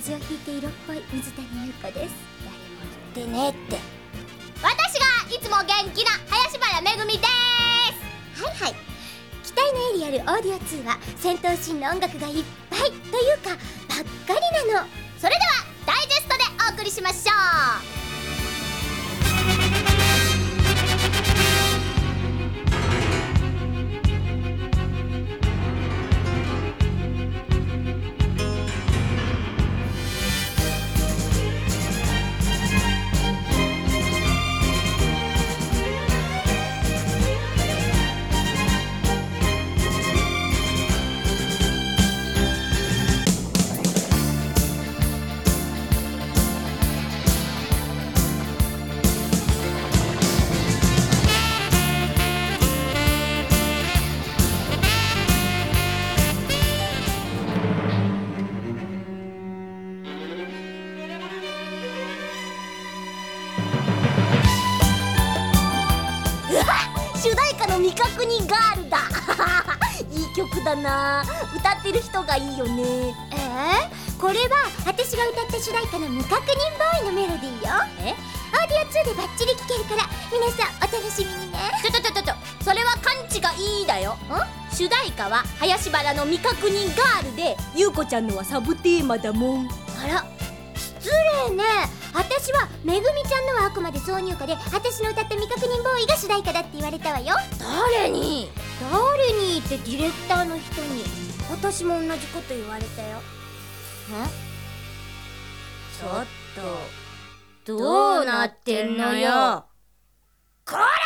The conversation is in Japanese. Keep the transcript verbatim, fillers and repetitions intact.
風邪をひいて色っぽい水谷優子です。 誰も言ってねえって。 私がいつも元気な林原めぐみです。 はいはい、期待のエリアルオーディオツーは戦闘シーンの音楽がいっぱいというかばっかりなの。 それではダイジェストでお送りしましょう。 主題歌の未確認ガールだいい曲だな。歌ってる人がいいよね。 えー、これは私が歌った主題歌の未確認ボーイのメロディーよ。 えオーディオツーでバッチリ聴けるから皆さんお楽しみにね。 ちょちょちょちょちょ、それは勘違いだよ。ん主題歌は林原の未確認ガールで、 ゆうこちゃんのはサブテーマだもん。 あら失礼ね。私はめぐみちゃんのはあくまで挿入歌で、私の歌った未確認ボーイが主題歌だって言われたわよ。 誰に誰にってディレクターの人に。私も同じこと言われたよ。 ちょっとどうなってんのよ。こら！